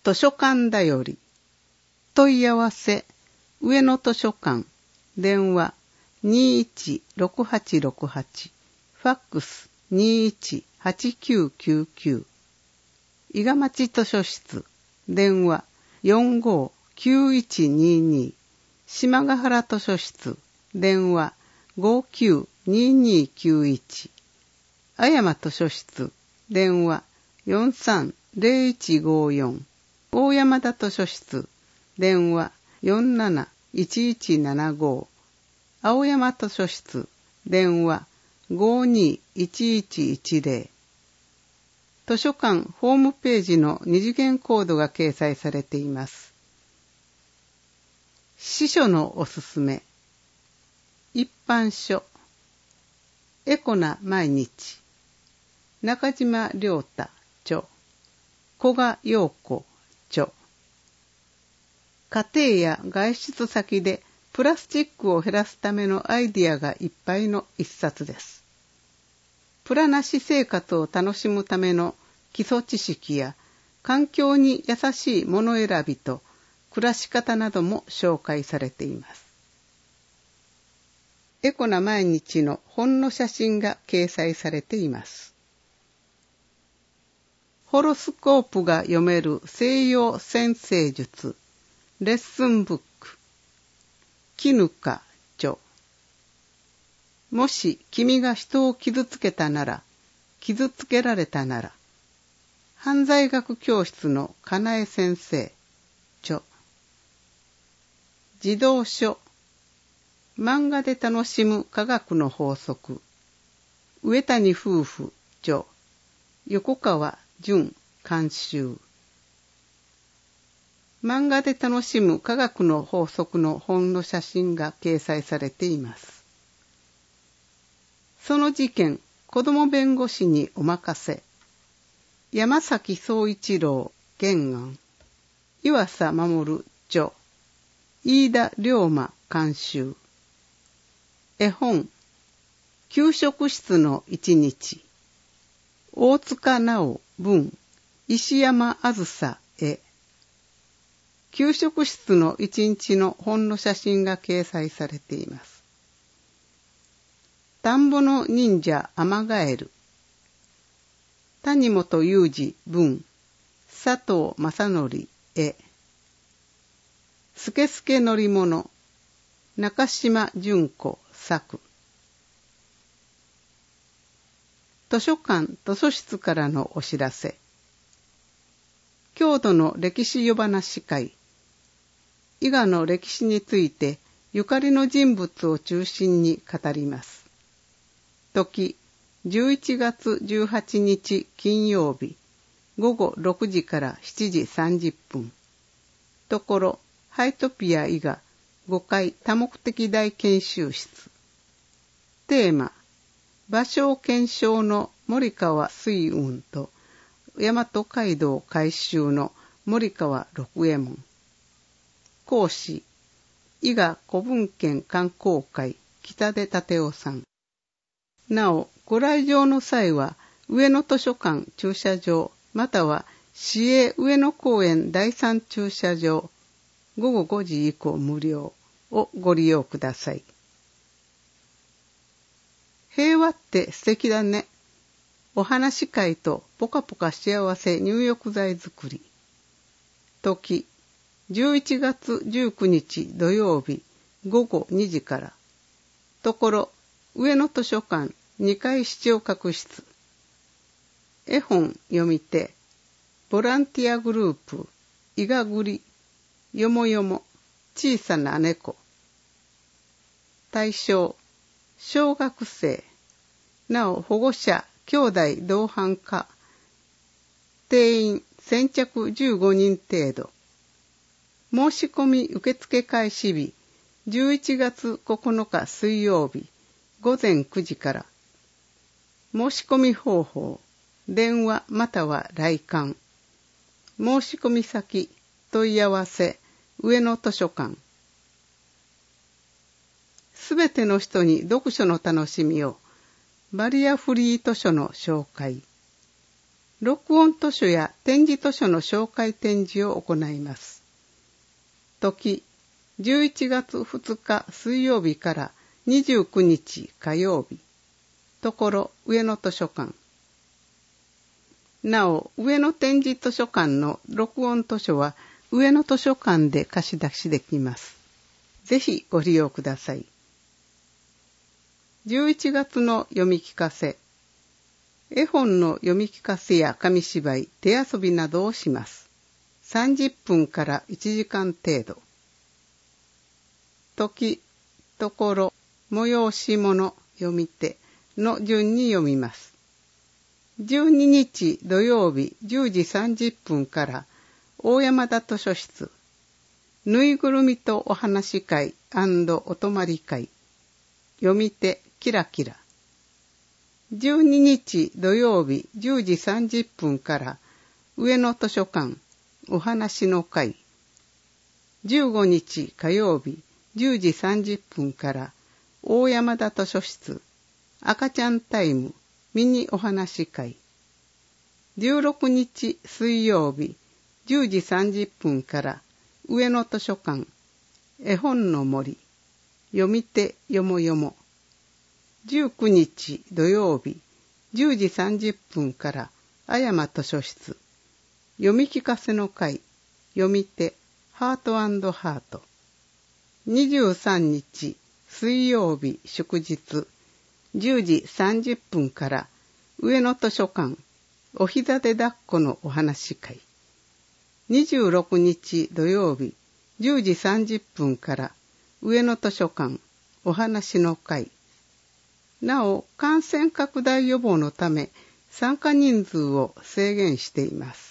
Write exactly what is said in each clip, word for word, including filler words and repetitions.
図書館だより。問い合わせ、上野図書館、電話にーいちろくはちろくはち、ファックスにーいちはちきゅうきゅうきゅう、伊賀町図書室、電話よんごーきゅういちにーにー、島ヶ原図書室、電話ごーきゅうにーにーきゅういち、あやま図書室、電話よんさんぜろいちごーよん、大山田図書室、電話よんなないちいちななご、青山図書室、電話ごーにーいちいちいちぜろ。図書館ホームページの二次元コードが掲載されています。司書のおすすめ。一般書。エコな毎日。中島良太著。古賀陽子著。家庭や外出先でプラスチックを減らすためのアイディアがいっぱいの一冊です。プラなし生活を楽しむための基礎知識や環境に優しいもの選びと暮らし方なども紹介されています。エコな毎日の本の写真が掲載されています。ホロスコープが読める西洋占星術レッスンブック絹香著。もし君が人を傷つけたなら、傷つけられたなら、犯罪学教室のかなえ先生著。児童書漫画で楽しむ科学の法則上谷夫婦著。横川純監修。漫画で楽しむ科学の法則の本の写真が掲載されています。その事件、子ども弁護士にお任せ。山崎総一郎原案。岩佐守著。飯田龍馬監修。絵本。給食室の一日。大塚直文。石山あずさ絵。給食室の一日の本の写真が掲載されています。田んぼの忍者アマガエル。谷本裕二文。佐藤正則絵。スケスケ乗り物。中島純子作。図書館図書室からのお知らせ。郷土の歴史夜話会。伊賀の歴史についてゆかりの人物を中心に語ります。時、じゅういちがつじゅうはちにち金曜日、ごごろくじからしちじさんじゅっぷん。ところ、ハイトピア伊賀ごかい多目的大研修室。テーマ、芭蕉検証の森川水雲と大和街道改修の森川六右衛門。講師、伊賀古文献観光会北出立夫さん。なお、ご来場の際は、上野図書館駐車場、または市営上野公園第三駐車場、ごごごじ以降無料をご利用ください。平和って素敵だね。お話し会とポカポカ幸せ入浴剤作り。時、じゅういちがつじゅうくにち土曜日ごごにじから。ところ、上野図書館にかい視聴覚室。絵本読み手、ボランティアグループ、伊賀栗、よもよも、小さな猫。対象、小学生、なお保護者、兄弟同伴か、定員先着じゅうごにん程度。申し込み受付開始日、じゅういちがつここのか水曜日、ごぜんくじから。申し込み方法、電話または来館。申し込み先、問い合わせ、上野図書館。すべての人に読書の楽しみを、バリアフリー図書の紹介。 録音図書や展示図書の紹介展示を行います。時、じゅういちがつふつか水曜日からにじゅうくにち火曜日。ところ、上野図書館。なお、上野展示図書館の録音図書は上野図書館で貸し出しできます。ぜひご利用ください。じゅういちがつの読み聞かせ。絵本の読み聞かせや紙芝居、手遊びなどをします。さんじゅっぷんからいちじかん程度。時、ところ、催し物、読み手の順に読みます。じゅうににち土曜日じゅうじさんじゅっぷんから大山田図書室、ぬいぐるみとお話会&お泊まり会、読み手キラキラ。じゅうににち土曜日じゅうじさんじゅっぷんから上野図書館お話の会。じゅうごにち火曜日じゅうじさんじゅっぷんから大山田図書室赤ちゃんタイムミニお話会。じゅうろくにち水曜日じゅうじさんじゅっぷんから上野図書館絵本の森読み手よもよも。じゅうくにち土曜日じゅうじさんじゅっぷんからあやま図書室読み聞かせの会読み手ハート&ハート。にじゅうさんにち水曜日祝日じゅうじさんじゅっぷんから上野図書館お膝で抱っこのお話会。にじゅうろくにち土曜日じゅうじさんじゅっぷんから上野図書館お話の会。なお、感染拡大予防のため参加人数を制限しています。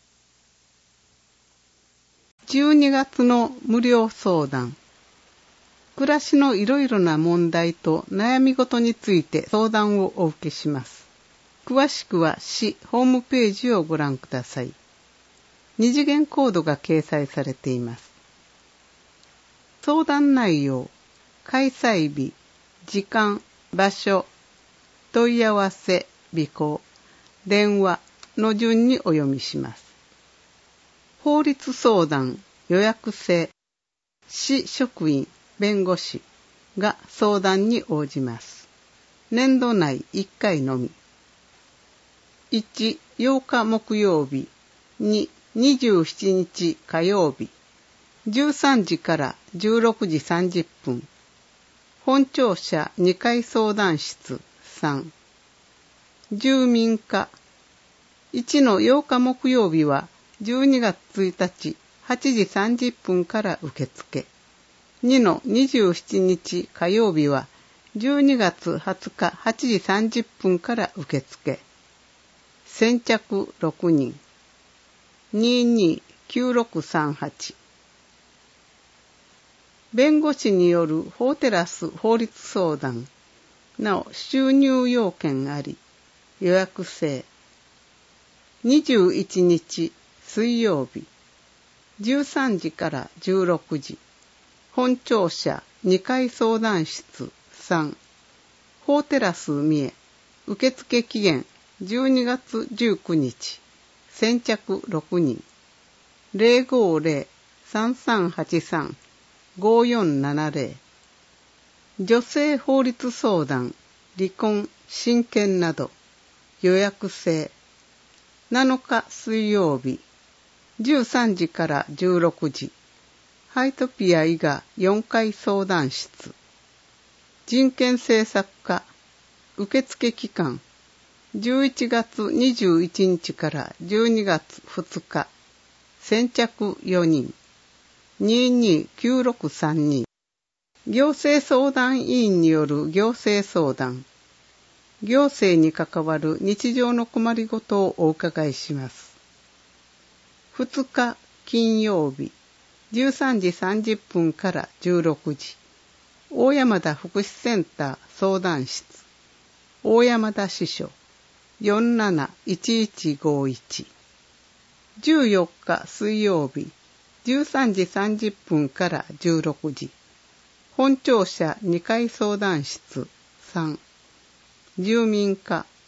じゅうにがつの無料相談。暮らしのいろいろな問題と悩み事について相談をお受けします。詳しくは市ホームページをご覧ください。二次元コードが掲載されています。相談内容、開催日、時間、場所、問い合わせ、備考、電話の順にお読みします。法律相談、予約制、市職員、弁護士が相談に応じます。年度内いっかいのみ。いち、ようか木曜日。に、にじゅうしちにち火曜日。じゅうさんじからじゅうろくじさんじゅっぷん。本庁舎にかい相談室さん。住民課。いちのようか木曜日はじゅうにがつついたちはちじさんじゅっぷんから受付。にのにじゅうしちにち火曜日はじゅうにがつはつかはちじさんじゅっぷんから受付。先着ろくにん。ににきゅうろくさんはち。弁護士による法テラス法律相談。なお、収入要件あり。予約制。にじゅういちにち水曜日。じゅうさんじからじゅうろくじ。本庁舎にかい相談室さん。法テラス三重。受付期限じゅうにがつじゅうくにち。先着ろくにん。ゼロごゼロ さんさんはちさん ごよんななゼロ。女性法律相談、離婚、親権など。予約制。なのか水曜日。じゅうさんじからじゅうろくじ。ハイトピア伊賀よんかい相談室。人権政策課。受付期間。じゅういちがつにじゅういちにちからじゅうにがつふつか。先着よにん。ににきゅうろくさんに。行政相談委員による行政相談。行政に関わる日常の困りごとをお伺いします。ふつか金曜日。じゅうさんじさんじゅっぷんからじゅうろくじ。大山田福祉センター相談室。大山田支所。よんなないちいちごいち。じゅうよっか水曜日。じゅうさんじさんじゅっぷんからじゅうろくじ。本庁舎にかい相談室さん。住民課。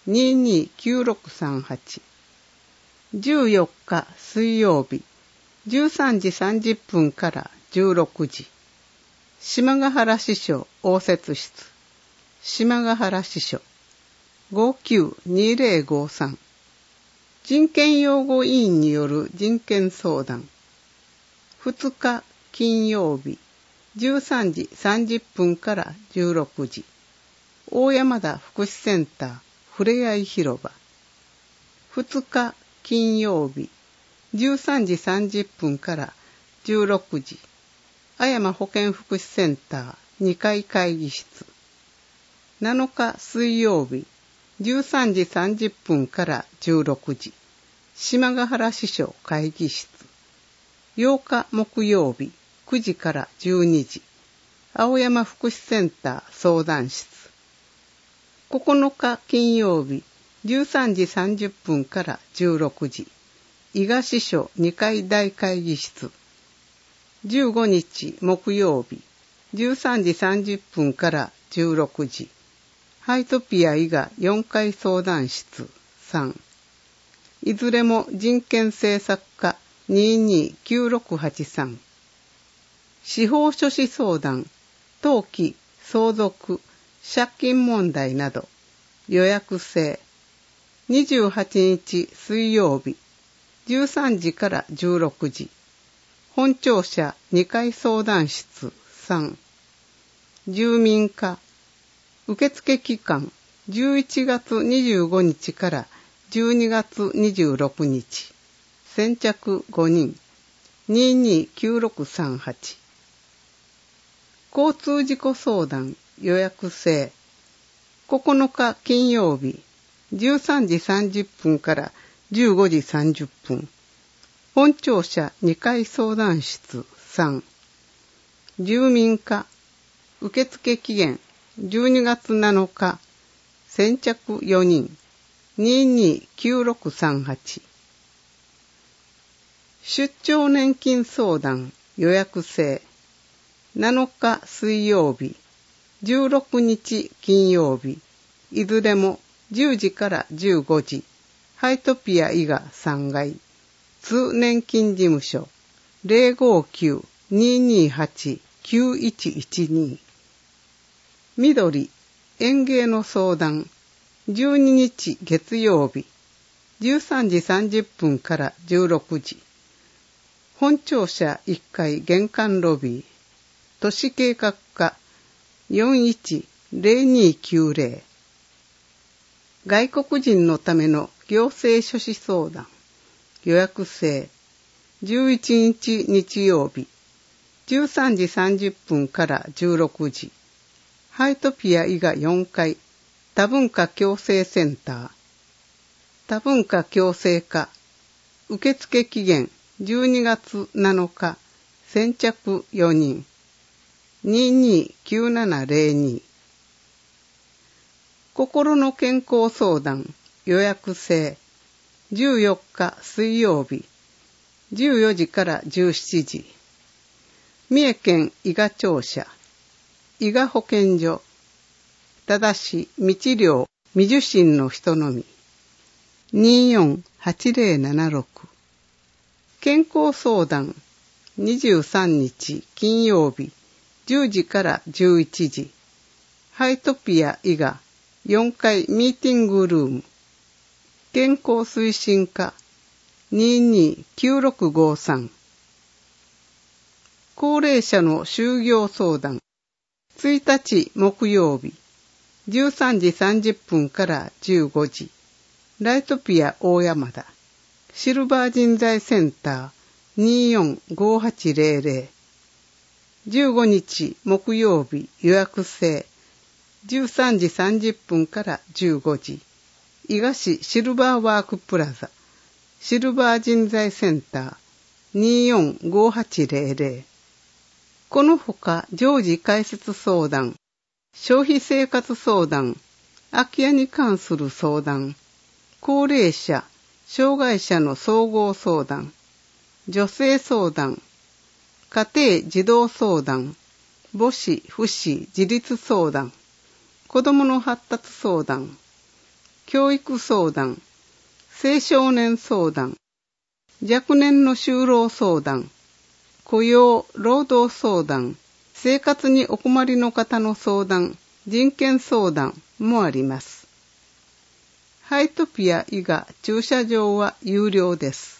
にーにーきゅうろくさんはち。じゅうよっか水曜日、じゅうさんじさんじゅっぷんからじゅうろくじ。島ヶ原支所応接室。島ヶ原支所。ごきゅうにぜろごさん。人権擁護委員による人権相談。ふつか金曜日、じゅうさんじさんじゅっぷんからじゅうろくじ。大山田福祉センターふれあい広場。ふつか金曜日、じゅうさんじさんじゅっぷんからじゅうろくじ。あやま保健福祉センターにかい会議室。なのか水曜日、じゅうさんじさんじゅっぷんからじゅうろくじ。島ヶ原支所会議室。ようか木曜日、くじからじゅうにじ。青山福祉センター相談室。ここのか金曜日、じゅうさんじさんじゅっぷんからじゅうろくじ。伊賀支所にかい大会議室。じゅうごにち木曜日、じゅうさんじさんじゅっぷんからじゅうろくじ。ハイトピア伊賀よんかい相談室さん。いずれも人権政策課にーにーきゅうろくはちさん。司法書士相談、登記、相続、借金問題など、予約制。にじゅうはちにち水曜日、じゅうさんじからじゅうろくじ。本庁舎にかい相談室さん。住民課。受付期間じゅういちがつにじゅうごにちからじゅうにがつにじゅうろくにち。先着ごにん。にーにーきゅうろくさんはち。交通事故相談予約制。ここのか金曜日、じゅうさんじさんじゅっぷんからじゅうごじさんじゅっぷん。本庁舎にかい相談室さん。住民課。受付期限じゅうにがつなのか。先着よにん。にーにーきゅうろくさんはち。出張年金相談予約制。なのか水曜日、じゅうろくにち金曜日、いずれもじゅうじからじゅうごじ。ハイトピア伊賀さんがい。通年金事務所 ゼロごきゅうにーにーはちきゅういちいちに。緑、園芸の相談、じゅうににち月曜日、じゅうさんじさんじゅっぷんからじゅうろくじ。本庁舎いっかい玄関ロビー、都市計画課 よんいちゼロにきゅうゼロ。外国人のための行政書士相談、予約制。じゅういちにち日曜日、じゅうさんじさんじゅっぷんからじゅうろくじ。ハイトピア伊賀よんかい多文化共生センター。多文化共生課。受付期限じゅうにがつなのか。先着よにん。にーにーきゅうななゼロに。心の健康相談予約制。じゅうよっか水曜日、じゅうよじからじゅうしちじ。三重県伊賀庁舎、伊賀保健所。ただし未治療、未受診の人のみ。にーよんはちゼロななろく。健康相談、にじゅうさんにち金曜日、じゅうじからじゅういちじ。ハイトピア伊賀よんかいミーティングルーム。健康推進課 にーにーきゅうろくごさん。高齢者の就業相談、ついたち木曜日、じゅうさんじさんじゅっぷんからじゅうごじ。ライトピア大山田、シルバー人材センター にーよんごはちゼロゼロ。じゅうごにち木曜日予約制、じゅうさんじさんじゅっぷんからじゅうごじ。伊賀市シルバーワークプラザ、シルバー人材センター にーよんごはちゼロゼロ。このほか常時開設相談、消費生活相談、空き家に関する相談、高齢者、障害者の総合相談、女性相談、家庭児童相談、母子、父子、自立相談、子どもの発達相談、 教育相談、青少年相談、若年の就労相談、雇用・労働相談、生活にお困りの方の相談、人権相談もあります。ハイトピア伊賀駐車場は有料です。